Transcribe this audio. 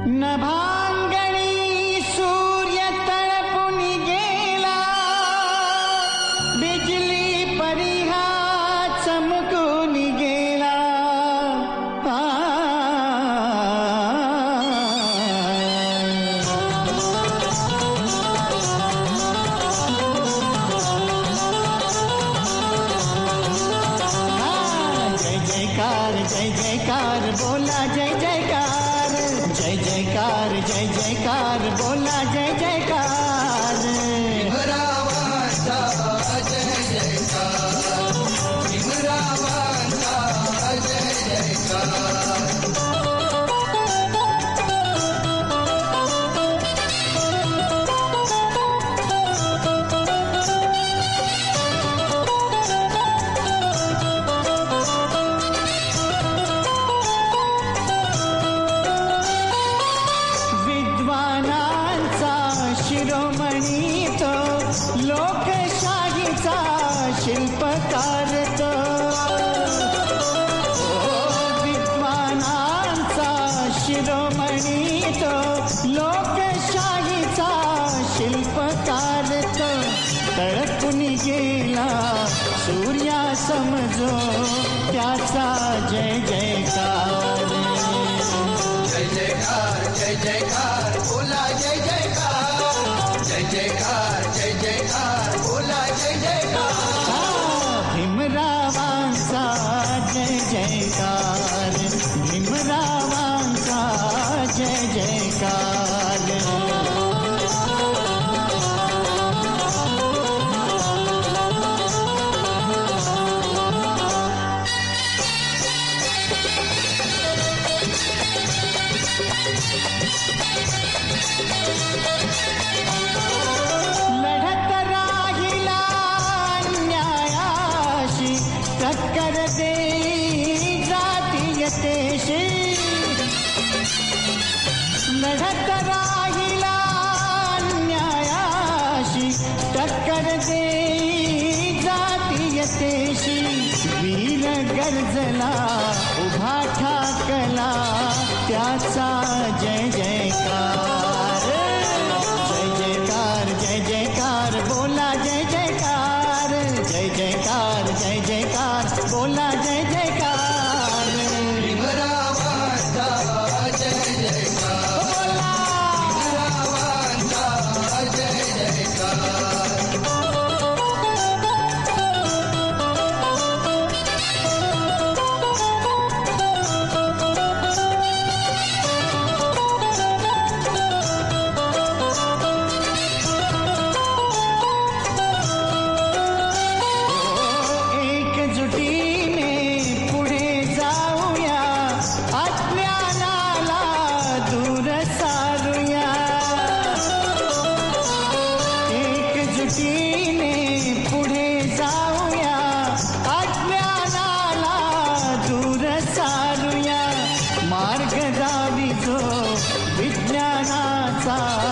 नभांगणी सूर्य तळपून गेला, बिजली परिहा चमकून गेला. जय जयकार जय जयकार बोला जय जयकार, जय जयकार जय जयकार बोला जय जयकार. भीमरावांचा जय जयकार, भीमरावांचा जय जयकार. शिरोमणी तो लोकशाहीचा शिल्पकार तो, विद्वानांचा शिरोमणी तो लोकशाहीचा शिल्पकार तो. तळपून गेला सूर्या समजो त्याचा जय जयकार. जय जयकार जय जयकार बोला जय जयकार, जय जयकार जय जयकार बोला जय जयकार. भीमरावांचा जय जयकार, भीमरावांचा जय जयकार. लढत राहिला न्यायाशी, टक्कर देई जातीयतेशी. लढत राहिला न्यायाशी, टक्कर देई जातीयतेशी. वीर गर्जला उभा ठाकला त्याचा जय जयकार. जय जयकार जय जयकार बोला जय जयकार, जय जयकार जय जयकार बोला जय जयकार. भीमरावांचा जय जयकार, भीमरावांचा जय जयकार. एकजुटीने पुढे जाऊया, अज्ञानाला दूर सारूया. एकजुटीने पुढे जाऊया, अज्ञानाला दूर सारूया. मार्ग दावी जो विज्ञानाचा